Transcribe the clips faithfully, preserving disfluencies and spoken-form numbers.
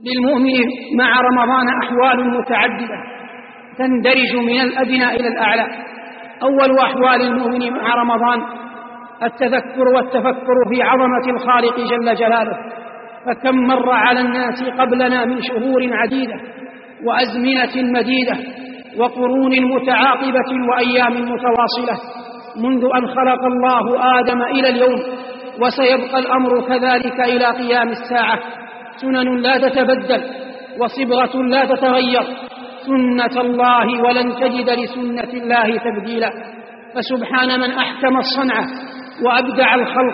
للمؤمن مع رمضان أحوال متعددة تندرج من الأدنى إلى الأعلى. أول أحوال المؤمن مع رمضان التذكر والتفكر في عظمة الخالق جل جلاله، فكم مر على الناس قبلنا من شهور عديدة وأزمنة مديدة وقرون متعاقبة وأيام متواصلة منذ أن خلق الله آدم إلى اليوم، وسيبقى الأمر كذلك إلى قيام الساعة. سنن لا تتبدل وصبغة لا تتغير، سنة الله ولن تجد لسنة الله تبديلا. فسبحان من أحكم الصنعة وأبدع الخلق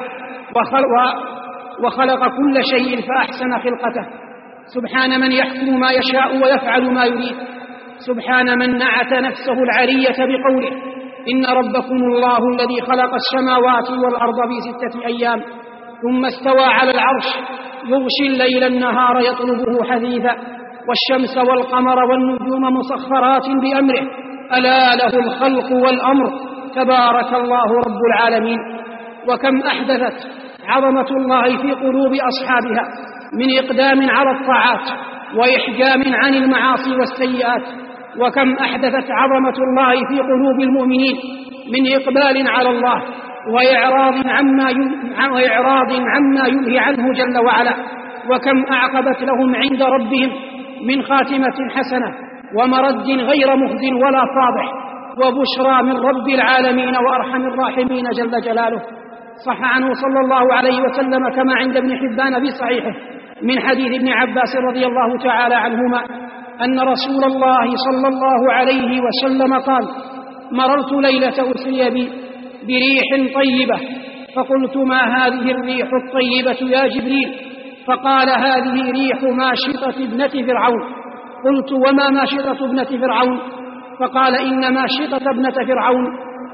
وخلق كل شيء فأحسن خلقته. سبحان من يحكم ما يشاء ويفعل ما يريد. سبحان من نعت نفسه العلية بقوله إن ربكم الله الذي خلق السماوات والأرض في ستة أيام ثم استوى على العرش يغشي الليل النهار يطلبه حثيثا والشمس والقمر والنجوم مسخرات بأمره ألا له الخلق والأمر تبارك الله رب العالمين. وكم أحدثت عظمة الله في قلوب أصحابها من إقدام على الطاعات وإحجام عن المعاصي والسيئات، وكم أحدثت عظمة الله في قلوب المؤمنين من إقبال على الله وإعراض عما وإعراض عما ينهي عنه جل وعلا، وكم أعقبت لهم عند ربهم من خاتمة حسنة ومرد غير مخز ولا فاضح وبشرى من رب العالمين وأرحم الراحمين جل جلاله. صح عنه صلى الله عليه وسلم كما عند ابن حبان في صحيحه من حديث ابن عباس رضي الله تعالى عنهما أن رسول الله صلى الله عليه وسلم قال مررت ليلة أسري بي بريح طيبة فقلت ما هذه الريح الطيبة يا جبريل؟ فقال هذه ريح ماشطة ابنة فرعون. قلت وما ماشطة ابنة فرعون؟ فقال إن ماشطة ابنة فرعون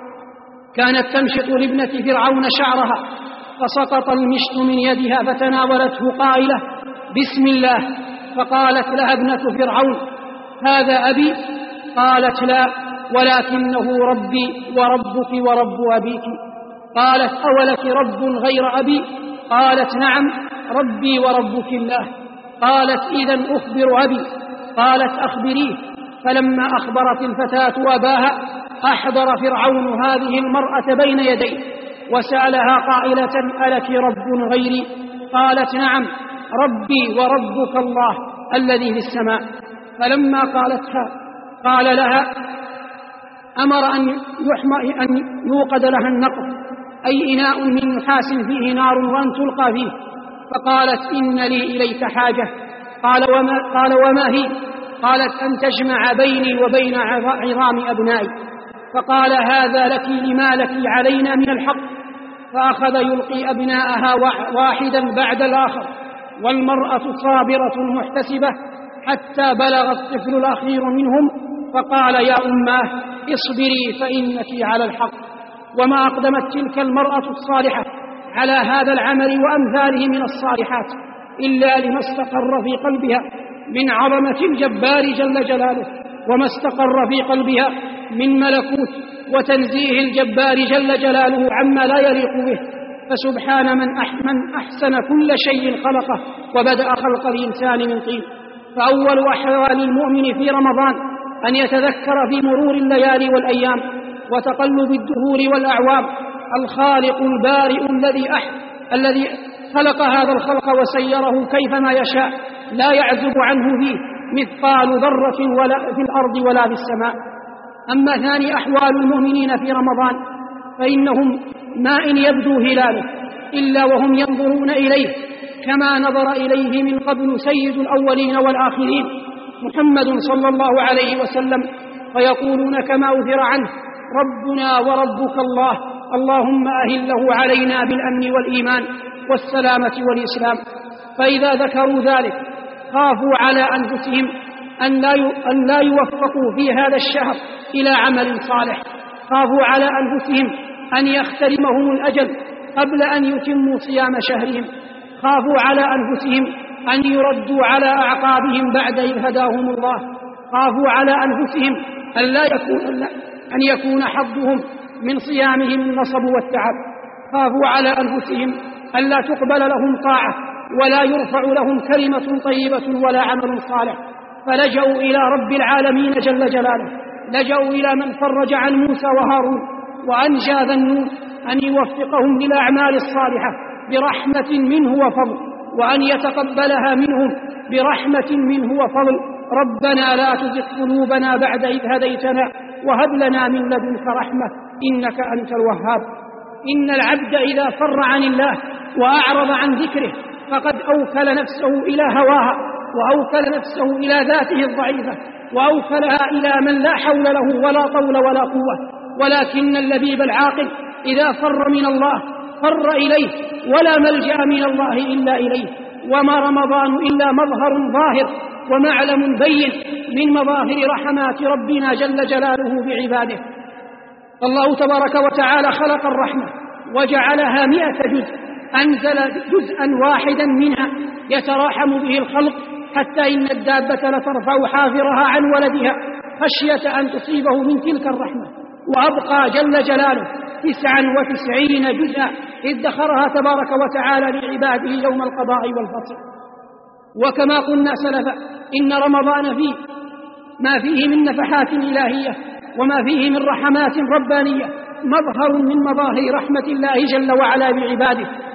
كانت تمشط لابنة فرعون شعرها فسقط المشط من يدها فتناولته قائلة بسم الله، فقالت لها ابنة فرعون هذا أبي؟ قالت لا ولكنه ربي وربك ورب أبيك. قالت أولك رب غير أبي؟ قالت نعم ربي وربك الله. قالت إذن أخبر أبي؟ قالت أخبريه. فلما أخبرت الفتاة أباها أحضر فرعون هذه المرأة بين يديه وسألها قائلة ألك رب غيري؟ قالت نعم ربي وربك الله الذي في السماء. فلما قالتها قال لها أمر أن, أن يوقد لها النقر أي إناء من نحاس فيه نار وأن تلقى فيه. فقالت إن لي إليك حاجة. قال وما, قال وما هي؟ قالت أن تجمع بيني وبين عظام أبنائي. فقال هذا لك لما لك علينا من الحق. فأخذ يلقي أبناءها واحدا بعد الآخر والمرأة صابرة محتسبة حتى بلغ الطفل الأخير منهم فقال يا أماه اصبري فإنك على الحق. وما أقدمت تلك المرأة الصالحة على هذا العمل وأمثاله من الصالحات إلا لما استقر في قلبها من عظمة الجبار جل جلاله وما استقر في قلبها من ملكوت وتنزيه الجبار جل جلاله عما لا يليق به. فسبحان من أحسن كل شيء خلقه وبدأ خلق الإنسان من طين. فأول أحوال المؤمن في رمضان أن يتذكر في مرور الليالي والأيام وتقلب الدهور والأعوام الخالق البارئ الذي أح الذي خلق هذا الخلق وسيره كيفما يشاء لا يعزب عنه فيه مثقال ذرة ولا في الأرض ولا في السماء. أما ثاني أحوال المؤمنين في رمضان فإنهم ما إن يبدو هلاله إلا وهم ينظرون إليه كما نظر إليه من قبل سيد الأولين والآخرين محمد صلى الله عليه وسلم فيقولون كما أثر عنه ربنا وربك الله اللهم أهله علينا بالأمن والإيمان والسلامة والإسلام. فإذا ذكروا ذلك خافوا على أنفسهم أن لا أن لا يوفقوا في هذا الشهر إلى عمل صالح، خافوا على أنفسهم أن يخترمهم الأجل قبل أن يتموا صيام شهرهم، خافوا على أنفسهم أن يردوا على أعقابهم بعد إذ هداهم الله، خافوا على أنفسهم أن لا يكون أن يكون حظهم من صيامهم النصب والتعب، خافوا على أنفسهم أن لا تقبل لهم طاعة ولا يرفع لهم كلمة طيبة ولا عمل صالح، فلجأوا إلى رب العالمين جل جلاله، لجأوا إلى من فرج عن موسى وهارون وأنجى ذا النون أن يوفقهم للأعمال الصالحة برحمة منه وفضل، وأن يتقبلها منهم برحمة منه وفضل. ربنا لا تزغ قلوبنا بعد إذ هديتنا وهب لنا من لدنك رحمة إنك أنت الوهاب. إن العبد إذا فر عن الله وأعرض عن ذكره فقد أوكل نفسه إلى هواها، وأوكل نفسه إلى ذاته الضعيفة، وأوكلها إلى من لا حول له ولا طول ولا قوة. ولكن اللبيب العاقل إذا فر من الله فر إليه، ولا ملجأ من الله إلا إليه. وما رمضان إلا مظهر ظاهر ومعلم بين من مظاهر رحمات ربنا جل جلاله بعباده. الله تبارك وتعالى خلق الرحمة وجعلها مئة جزء، أنزل جزءا واحدا منها يتراحم به الخلق، حتى إن الدابة لترفع حافرها عن ولدها خشية أن تصيبه من تلك الرحمة. وأبقى جل جلاله تسعا وتسعين جزءا ادخرها تبارك وتعالى لعباده يوم القضاء والفصل. وكما قلنا سلفا إن رمضان فيه ما فيه من نفحات إلهية وما فيه من رحمات ربانية، مظهر من مظاهر رحمة الله جل وعلا بعباده.